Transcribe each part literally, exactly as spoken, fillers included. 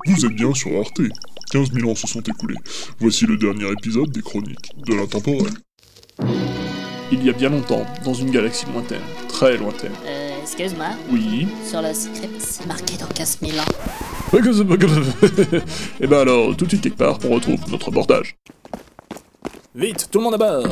Vous êtes bien sur Arte. quinze mille ans se sont écoulés. Voici le dernier épisode des Chroniques de l'intemporel. Il y a bien longtemps, dans une galaxie lointaine, très lointaine. Euh, excuse-moi. Oui. Sur le script, c'est marqué dans quinze mille ans. Et ben alors, tout de suite quelque part, on retrouve notre reportage. Vite, tout le monde à bord!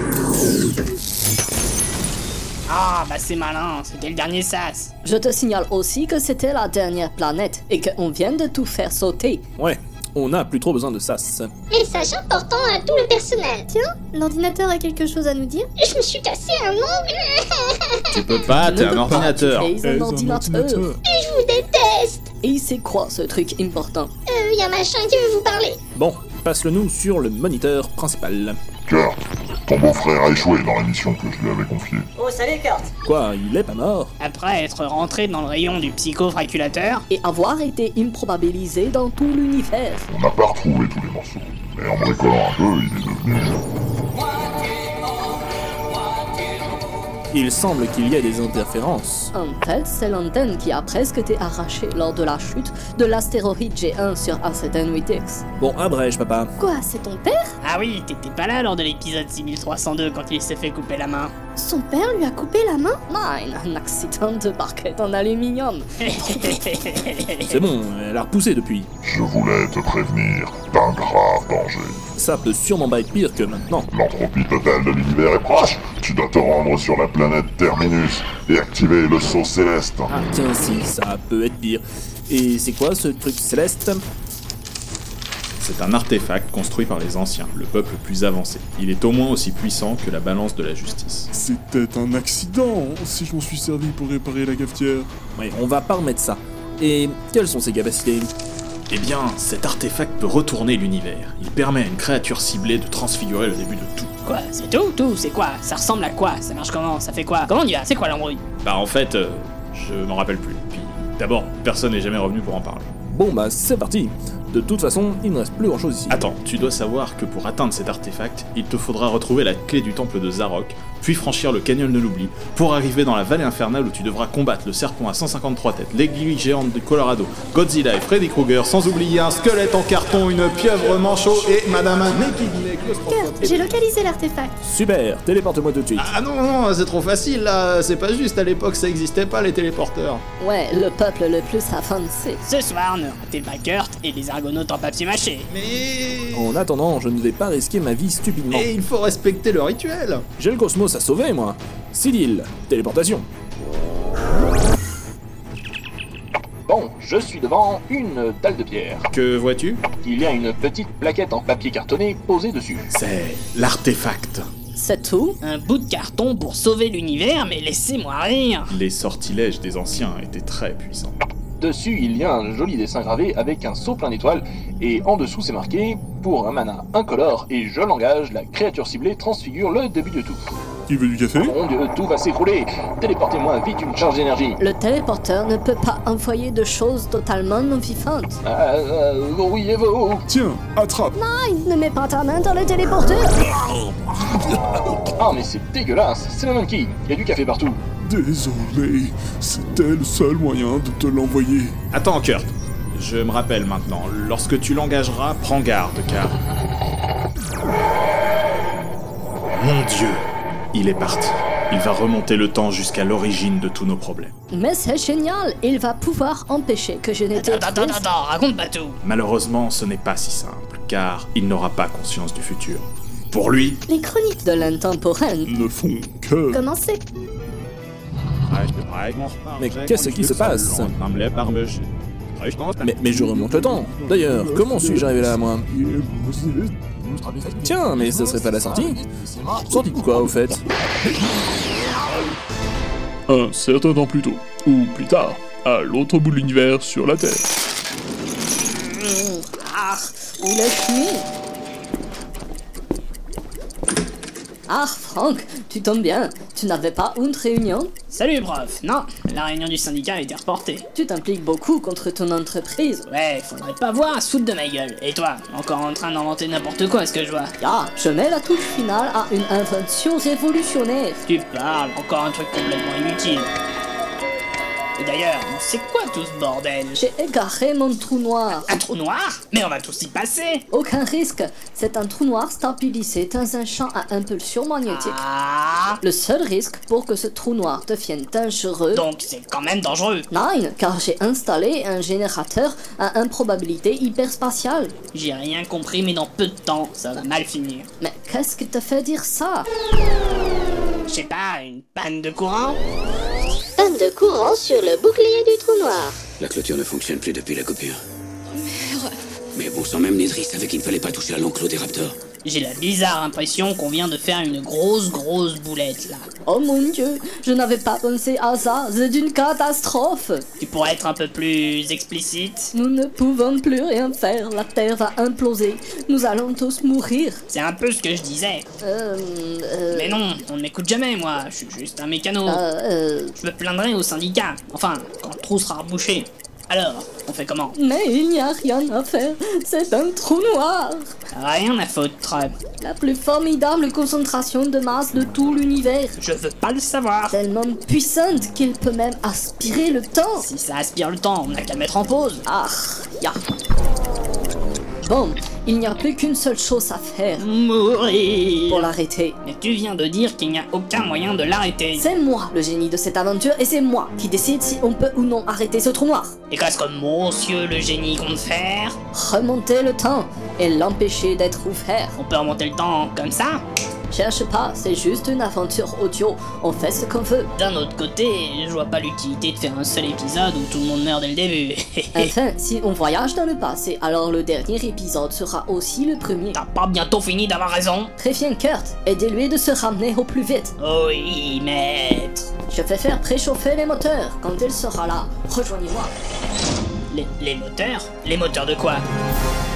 Ah, bah c'est malin, c'était le dernier sas. Je te signale aussi que c'était la dernière planète et qu'on vient de tout faire sauter. Ouais, on n'a plus trop besoin de sas. Message important à tout le personnel. Tiens, l'ordinateur a quelque chose à nous dire. Je me suis cassé un ongle. Tu peux pas, Tu t'es ne un peux pas, ordinateur. tu es un ordinateur. Je vous déteste. Et c'est quoi ce truc important? Euh, y a machin qui veut vous parler. Bon, passe-le nous sur le moniteur principal. Kurt, ton beau-frère a échoué dans la mission que je lui avais confiée. Oh, salut Kurt! Quoi, il est pas mort? Après être rentré dans le rayon du psychofraculateur, Et avoir été improbabilisé dans tout l'univers. On n'a pas retrouvé tous les morceaux, mais en bricolant un peu, il est devenu Il semble qu'il y ait des interférences. En fait, c'est l'antenne qui a presque été arrachée lors de la chute de l'astéroïde G un sur A sept N huit X. Bon, abrège, papa. Quoi, c'est ton père? ah oui, t'étais pas là lors de l'épisode six mille trois cent deux quand il s'est fait couper la main. Son père lui a coupé la main? Nein, un accident de parquet en aluminium. C'est bon, elle a repoussé depuis. Je voulais te prévenir d'un grave danger. Ça peut sûrement pas être pire que maintenant. L'entropie totale de l'univers est proche. Tu dois te rendre sur la planète Terminus et activer le saut céleste. Ah tiens si, ça peut être pire. Et c'est quoi ce truc céleste? C'est un artefact construit par les anciens, le peuple plus avancé. Il est au moins aussi puissant que la balance de la justice. C'était un accident, si je m'en suis servi pour réparer la cafetière. Ouais, on va pas remettre ça. Et quelles sont ses capacités? Eh bien, cet artefact peut retourner l'univers. Il permet à une créature ciblée de transfigurer le début de tout. Quoi, c'est tout? Tout, c'est quoi? Ça ressemble à quoi? Ça marche comment? Ça fait quoi? Comment on y va? C'est quoi l'embrouille? Bah en fait, euh, je m'en rappelle plus. Puis d'abord, personne n'est jamais revenu pour en parler. Bon bah c'est parti. De toute façon, il ne reste plus grand chose ici. Attends, tu dois savoir que pour atteindre cet artefact, il te faudra retrouver la clé du temple de Zarok, puis franchir le canyon de l'oubli, pour arriver dans la vallée infernale où tu devras combattre le serpent à cent cinquante-trois têtes, l'aiguille géante du Colorado, Godzilla et Freddy Krueger, sans oublier un squelette en carton, une pieuvre manchot et Madame Nekigine. Kurt, j'ai localisé l'artefact. Super, téléporte-moi tout de suite. Ah non, non, c'est trop facile là, c'est pas juste, à l'époque ça existait pas les téléporteurs. Ouais, le peuple le plus avancé. Ce soir, ne ratez pas Kurt et les argonautes en papier mâché. Mais... En attendant, je ne vais pas risquer ma vie stupidement. Et il faut respecter le rituel. J'ai le cosmos à sauver, moi. Sidil, téléportation. Bon, je suis devant une dalle de pierre. Que vois-tu? Il y a une petite plaquette en papier cartonné posée dessus. C'est l'artefact. C'est tout? Un bout de carton pour sauver l'univers, mais laissez-moi rire. Les sortilèges des anciens étaient très puissants. Dessus, il y a un joli dessin gravé avec un seau plein d'étoiles, et en dessous c'est marqué « Pour un mana incolore et je l'engage, la créature ciblée transfigure le début de tout. Qui veut du café? Mon dieu, tout va s'écrouler. Téléportez-moi vite une charge d'énergie. Le téléporteur ne peut pas envoyer de choses totalement non vivantes. Ah, euh, grouillez-vous. Tiens, attrape. Ne mets pas ta main dans le téléporteur! Ah, mais c'est dégueulasse. C'est le monkey. Il y a du café partout. Désolé, c'était le seul moyen de te l'envoyer. Attends, Kurt. Je me rappelle maintenant. Lorsque tu l'engageras, prends garde, car... Mon dieu, il est parti. Il va remonter le temps jusqu'à l'origine de tous nos problèmes. Mais c'est génial! Il va pouvoir empêcher que je n'étais Attends, attends, attends, attends, raconte pas tout. Malheureusement, ce n'est pas si simple, car il n'aura pas conscience du futur. Pour lui... Les chroniques de l'intemporel. Ne font que... commencez. Mais qu'est-ce qui se passe? Mais, mais je remonte le temps. D'ailleurs, comment suis-je arrivé là, moi? Tiens, mais ce serait pas la sortie? Sortie de quoi, au fait? Un certain temps plus tôt, ou plus tard, à l'autre bout de l'univers sur la Terre. Ah, où l'es-tu? Ah, Franck, tu tombes bien. Tu n'avais pas une réunion? Salut prof. Non, la réunion du syndicat a été reportée. Tu t'impliques beaucoup contre ton entreprise. Ouais, faudrait pas voir à se foutre de ma gueule. Et toi, encore en train d'inventer n'importe quoi, ce que je vois. Ah, je mets la touche finale à une invention révolutionnaire. Tu parles, encore un truc complètement inutile. Et d'ailleurs, c'est quoi tout ce bordel? J'ai égaré mon trou noir. Un trou noir? Mais on va tous y passer. Aucun risque. C'est un trou noir stabilisé dans un champ à impulsion magnétique. Ah. Le seul risque pour que ce trou noir devienne dangereux... Donc c'est quand même dangereux. Non, car j'ai installé un générateur à improbabilité hyperspatiale. J'ai rien compris, mais dans peu de temps, ça va mal finir. Mais qu'est-ce qui te fait dire ça? Je sais pas, une panne de courant? Panne de courant sur le bouclier du trou noir. La clôture ne fonctionne plus depuis la coupure. Merde. Mais bon sang, même Nedry savait qu'il ne fallait pas toucher à l'enclos des raptors. J'ai la bizarre impression qu'on vient de faire une grosse grosse boulette là. Oh mon dieu, je n'avais pas pensé à ça, c'est une catastrophe. Tu pourrais être un peu plus explicite? Nous ne pouvons plus rien faire, la Terre va imploser, nous allons tous mourir. C'est un peu ce que je disais. Euh... euh... Mais non, on ne m'écoute jamais moi, je suis juste un mécano. Euh... euh... Je me plaindrai au syndicat, enfin, quand le trou sera rebouché. Alors, on fait comment? Mais il n'y a rien à faire, c'est un trou noir. Rien à foutre. La plus formidable concentration de masse de tout l'univers. Je veux pas le savoir. Tellement puissante qu'il peut même aspirer le temps. Si ça aspire le temps, on n'a qu'à le mettre en pause. Ah, ya. Bon, il n'y a plus qu'une seule chose à faire. Mourir. Pour l'arrêter. Mais tu viens de dire qu'il n'y a aucun moyen de l'arrêter. C'est moi le génie de cette aventure et c'est moi qui décide si on peut ou non arrêter ce trou noir. Et qu'est-ce que monsieur le génie compte faire? Remonter le temps et l'empêcher d'être ouvert. On peut remonter le temps comme ça? Cherche pas, c'est juste une aventure audio, on fait ce qu'on veut. D'un autre côté, je vois pas l'utilité de faire un seul épisode où tout le monde meurt dès le début. Enfin, si on voyage dans le passé, alors le dernier épisode sera aussi le premier. T'as pas bientôt fini d'avoir raison? Préviens Kurt, aidez-lui de se ramener au plus vite. Oui, maître. Je vais faire préchauffer les moteurs, quand il sera là, rejoignez-moi. Les, les moteurs? Les moteurs de quoi?